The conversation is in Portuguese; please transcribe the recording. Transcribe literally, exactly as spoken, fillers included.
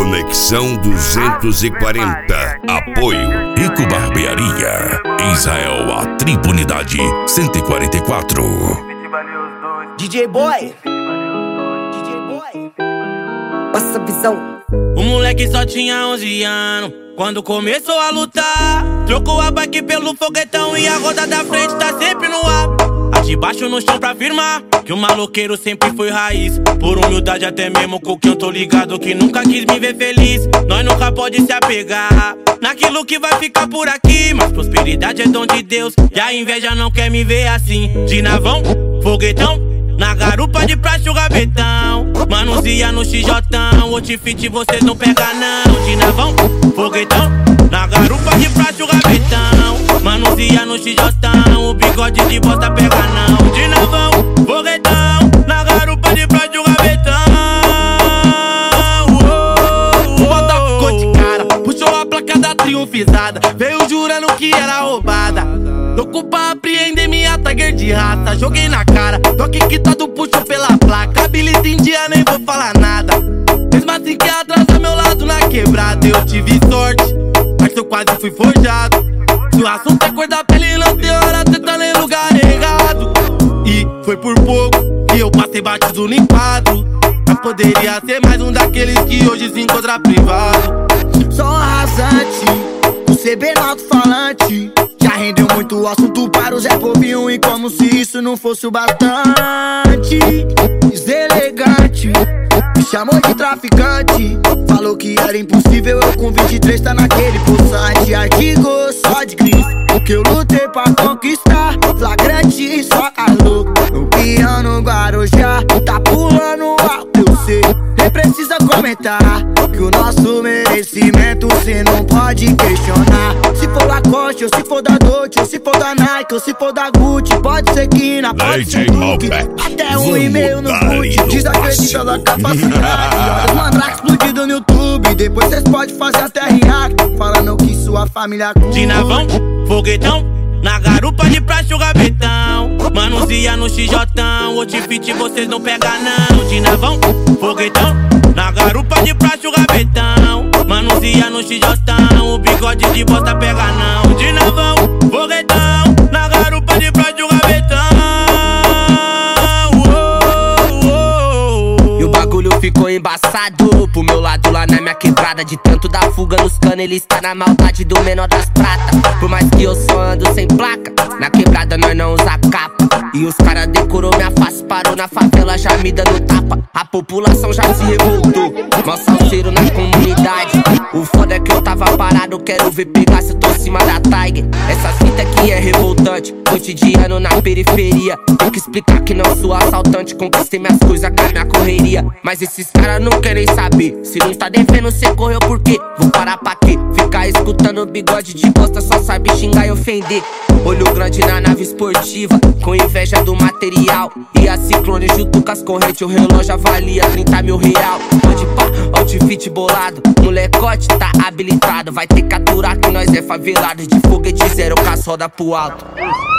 Conexão duzentos e quarenta. Apoio Rico Barbearia, Israel, a Tribunidade cento e quarenta e quatro. D J Boy, D J Boy, passa a visão. O moleque só tinha onze anos quando começou a lutar. Trocou a bike pelo foguetão e a roda da frente tá sempre no ar. A de baixo no chão pra afirmar que o maloqueiro sempre foi raiz. Por humildade até mesmo com quem eu tô ligado, que nunca quis me ver feliz. Nós nunca pode se apegar naquilo que vai ficar por aqui, mas prosperidade é dom de Deus e a inveja não quer me ver assim. De navão, foguetão, na garupa de praxe o gabetão. Manuzia no X J, outfit vocês não pegam não. De navão, foguetão, na garupa de praxe o gabetão. Manuzia no X J, o bigode de bosta pega não. De navão, foguetão, na garupa de praxe o gabetão. O bota ficou de cara, puxou a placa da triunfizada, veio jurando que era roubada. Louco pra apreender minha Tiger de raça, joguei na cara, toque quitado, puxo pela placa. Habilita em dia, nem vou falar nada. Mesmo assim que atrás do meu lado na quebrada, eu tive sorte, mas eu quase fui forjado. Se o assunto é cor da pele, não tem hora, cê tá em lugar errado. E foi por pouco que eu passei batido no quadro, mas poderia ser mais um daqueles que hoje se encontra privado. Sou um rasante, o C B no alto-falante, já rendeu muito assunto para o Zé Povinho, e como se isso não fosse o bastante. Deselegante, me chamou de traficante, falou que era impossível, eu com vinte e três tá naquele poçante. Artigo só de grife, que eu lutei pra conquistar, flagrante só calor. No piano Guarujá, tá pulando alto, eu sei, nem precisa comentar que o nosso merecimento cê não pode questionar. Se for Lacoste, ou se for da Dolce, ou se for da Nike, ou se for da Gucci, pode ser Kina, pode ser Duke, até um e-mail no boot. Desacredita da capacidade, olha os mandrake explodido no YouTube, depois cês podem fazer até react, falando que sua família curte. De navão, foguetão, na garupa de praxe o gabetão. Manuzia no X J, outfit vocês não pegam não. De navão, foguetão, na garupa de praxe o gabetão. Manuzia no X J, o bigode de bosta pega não. De navão, foguetão, na garupa de praxe o gabetão. E o bagulho ficou embaçado pro meu lado lá na minha quebrada. De tanto da fuga nos canos, ele está na maldade do menor das pratas. Por mais que eu só ando sem placa, na quebrada nós não usa capa. E os cara decorou minha face, parou na favela, já me dando tapa. A população já se revoltou, mó salseiro na comunidade. O foda é que eu tava parado, quero ver pegar se eu tô em cima da Tiger. Essa fita aqui é revoltante, cotidiano na periferia. Tem que explicar que não sou assaltante, conquistei minhas coisas com a minha correria. Mas esses caras não querem saber, se não tá devendo cê correu por quê? Vou parar pra quê? Ficar escutando bigode de bosta, só sabe xingar e ofender. Olho grande na nave esportiva, com inveja do material. E a Ciclone junto com as correntes, o relógio avalia trinta mil real. Pode pá, outfit bolado, molecote tá habilitado. Vai ter que aturar que nós é favelado, de foguete zero com as rodas pro alto.